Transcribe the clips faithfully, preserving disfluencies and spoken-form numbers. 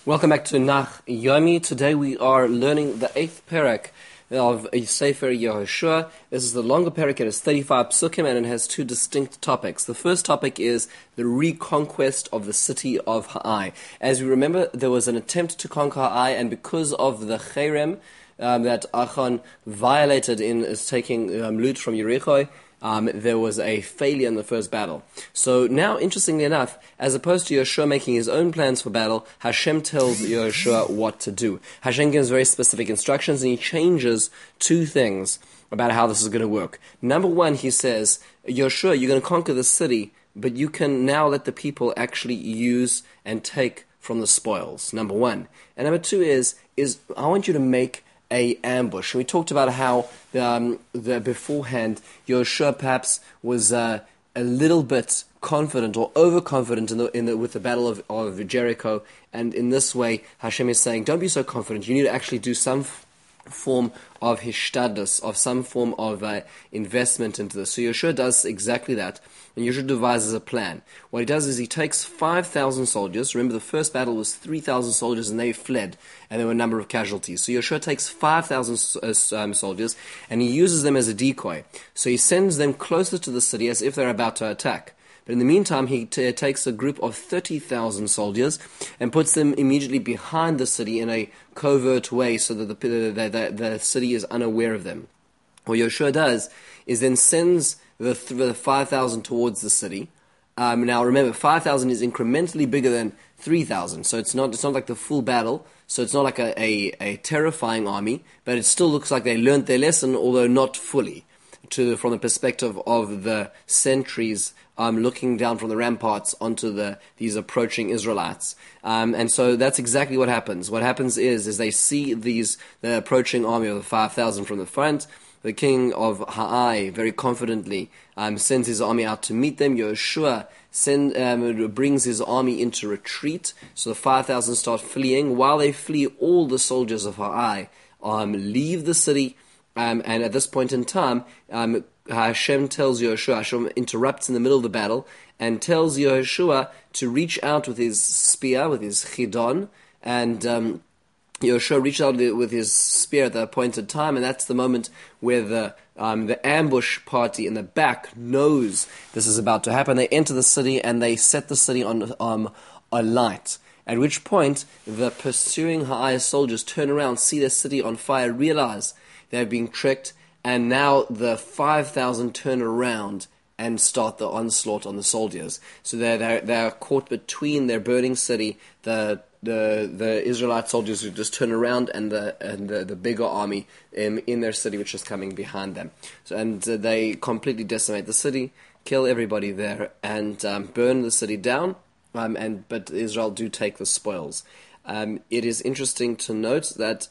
Welcome back to Nach Yomi. Today we are learning the eighth parak of Sefer Yehoshua. This is the longer parak. It has thirty-five psukim and it has two distinct topics. The first topic is the reconquest of the city of Ha'ai. As we remember, there was an attempt to conquer Ha'ai, and because of the cherem um, that Achan violated in is taking um, loot from Yericho, Um, there was a failure in the first battle. So now, interestingly enough, as opposed to Yehoshua making his own plans for battle, Hashem tells Yehoshua what to do. Hashem gives very specific instructions, and he changes two things about how this is going to work. Number one, he says, Yehoshua, you're going to conquer the city, but you can now let the people actually use and take from the spoils. Number one. And number two is, is I want you to make a ambush. We talked about how um, the beforehand Yehoshua perhaps was uh, a little bit confident or overconfident in the in the with the battle of, of Jericho, and in this way Hashem is saying, don't be so confident. You need to actually do some f- form of hishtadlus, of some form of uh, investment into this. So Yehoshua does exactly that, and Yehoshua devises a plan. What he does is he takes five thousand soldiers. Remember, the first battle was three thousand soldiers, and they fled, and there were a number of casualties. So Yehoshua takes five thousand um, soldiers, and he uses them as a decoy. So he sends them closer to the city as if they're about to attack. But in the meantime, he t- takes a group of thirty thousand soldiers and puts them immediately behind the city in a covert way so that the, the, the, the city is unaware of them. What Yehoshua does is then sends the, the five thousand towards the city. Um, now remember, five thousand is incrementally bigger than three thousand, so it's not it's not like the full battle, so it's not like a, a, a terrifying army, but it still looks like they learned their lesson, although not fully, to from the perspective of the sentries um, looking down from the ramparts onto the these approaching Israelites. Um, and so that's exactly what happens. What happens is, is they see these the approaching army of the five thousand from the front. The king of Ha'ai very confidently um, sends his army out to meet them. Yehoshua send, um, brings his army into retreat. So the five thousand start fleeing. While they flee, all the soldiers of Ha'ai um, leave the city. Um, and at this point in time, um, Hashem tells Yehoshua, Hashem interrupts in the middle of the battle and tells Yehoshua to reach out with his spear, with his chidon, and um, Yehoshua reached out with his spear at the appointed time, and that's the moment where the um, the ambush party in the back knows this is about to happen. They enter the city and they set the city on um, alight. At which point, the pursuing Ha'ai soldiers turn around, see the city on fire, realize they're being tricked, and now the five thousand turn around and start the onslaught on the soldiers. So they're, they're, they're caught between their burning city, the the the Israelite soldiers who just turn around, and the and the, the bigger army in, in their city, which is coming behind them. So, and uh, they completely decimate the city, kill everybody there, and um, burn the city down. Um, and but Israel do take the spoils. Um, it is interesting to note that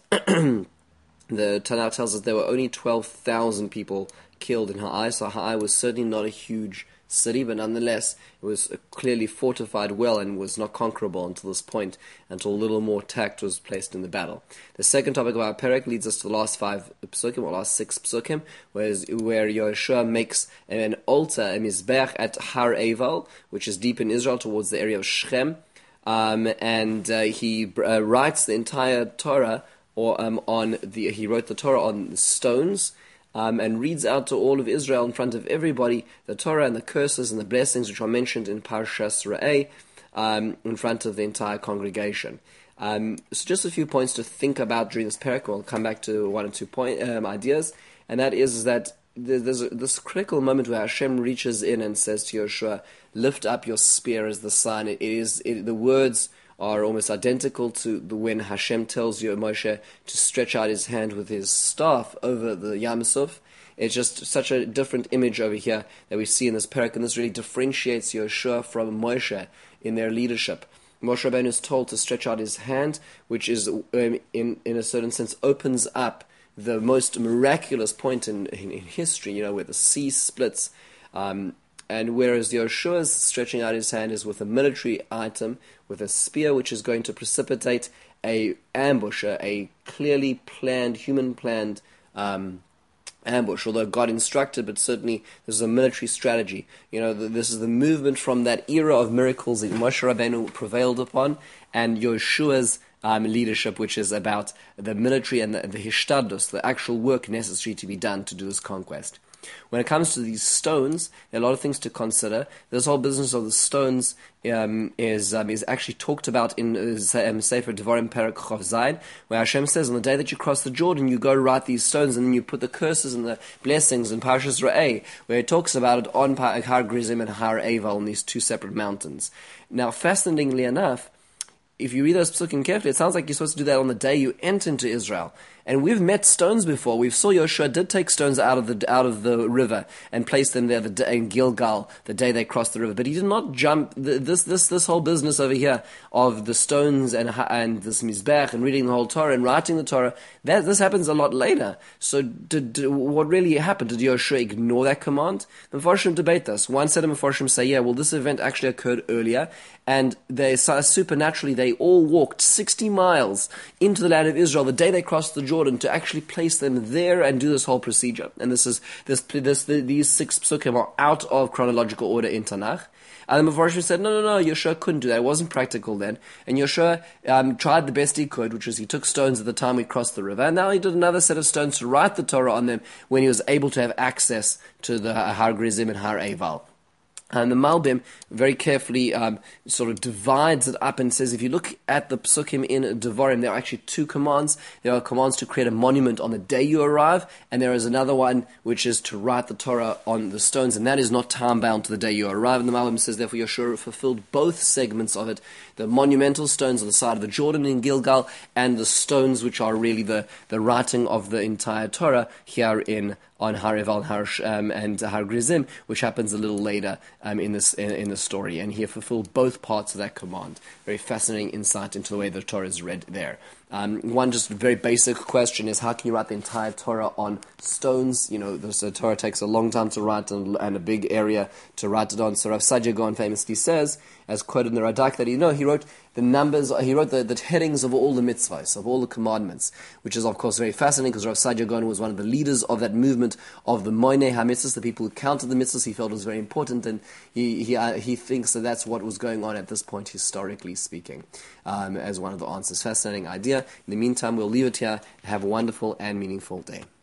the Tanakh tells us there were only twelve thousand people killed in Ha'ai, so Ha'ai was certainly not a huge city, but nonetheless it was clearly fortified well and was not conquerable until this point, until a little more tact was placed in the battle. The second topic of our perek leads us to the last five psukim, or last six psukim, whereas, where Yehoshua makes an altar, a mizbeach at Har Eval, which is deep in Israel towards the area of Shechem, um, and uh, he uh, writes the entire Torah, or um, on the he wrote the Torah on stones, Um, and reads out to all of Israel in front of everybody the Torah and the curses and the blessings which are mentioned in Parshas Re'eh, um, in front of the entire congregation. Um, so just a few points to think about during this parak. We'll come back to one or two point um, ideas, and that is that there's a, this critical moment where Hashem reaches in and says to Yehoshua, "Lift up your spear as the sign." It is it, the words are almost identical to the when Hashem tells you, Moshe, to stretch out his hand with his staff over the Yam Suf. It's just such a different image over here that we see in this parak, and this really differentiates Yehoshua from Moshe in their leadership. Moshe Rabbeinu is told to stretch out his hand, which is, um, in in a certain sense, opens up the most miraculous point in, in, in history, you know, where the sea splits. Um, And whereas Yehoshua's stretching out his hand is with a military item, with a spear which is going to precipitate a ambush, a, a clearly planned, human-planned um, ambush, although God instructed, but certainly this is a military strategy. You know, this is the movement from that era of miracles that Moshe Rabbeinu prevailed upon, and Yeshua's um, leadership, which is about the military and the, the hishtadlus, the actual work necessary to be done to do this conquest. When it comes to these stones, there are a lot of things to consider. This whole business of the stones um, is um, is actually talked about in uh, um, Sefer Devarim Perek Chav Zayin, where Hashem says, on the day that you cross the Jordan, you go write these stones, and then you put the curses and the blessings in Parshas Re'eh, where it talks about it on Har Gerizim and Har Eval, on these two separate mountains. Now, fascinatingly enough, if you read those psukim carefully, it sounds like you're supposed to do that on the day you enter into Israel. And we've met stones before. We saw Yoshua did take stones out of the out of the river and place them there the day, in Gilgal, the day they crossed the river. But he did not jump the, this this this whole business over here of the stones and and this mizbech and reading the whole Torah and writing the Torah. That this happens a lot later. So did, did, what really happened? Did Yoshua ignore that command? The Mefarshim debate this. One set of Mefarshim say, yeah, well, this event actually occurred earlier, and they supernaturally they all walked sixty miles into the land of Israel the day they crossed the Jordan to actually place them there and do this whole procedure. And this is this this the, these six psukim are out of chronological order in Tanakh. And the Mefarshim said, no, no, no, Yoshua couldn't do that. It wasn't practical then. And Yoshua um, tried the best he could, which was he took stones at the time he crossed the river. And now he did another set of stones to write the Torah on them when he was able to have access to the Har Gerizim and Har Eval. And the Malbim very carefully um, sort of divides it up and says, if you look at the psukim in Devarim, there are actually two commands. There are commands to create a monument on the day you arrive, and there is another one which is to write the Torah on the stones, and that is not time-bound to the day you arrive. And the Malbim says, therefore, Yeshua fulfilled both segments of it, the monumental stones on the side of the Jordan in Gilgal, and the stones which are really the, the writing of the entire Torah here in on Har Eval um, and Har Gerizim, which happens a little later um, in this in, in the story, and he fulfilled both parts of that command. Very fascinating insight into the way the Torah is read there. Um, one just very basic question is, how can you write the entire Torah on stones? You know, the so Torah takes a long time to write and, and a big area to write it on. So Rav Saadia Gaon famously says, as quoted in the Radak, that you know he wrote the numbers, he wrote the, the headings of all the mitzvahs, of all the commandments, which is of course very fascinating because Rav Saadia Gaon was one of the leaders of that movement of the Moinei HaMitzvahs, the people who counted the mitzvahs. He felt was very important, and he he uh, he thinks that that's what was going on at this point, historically speaking, um, as one of the answers. Fascinating idea. In the meantime, we'll leave it here. Have a wonderful and meaningful day.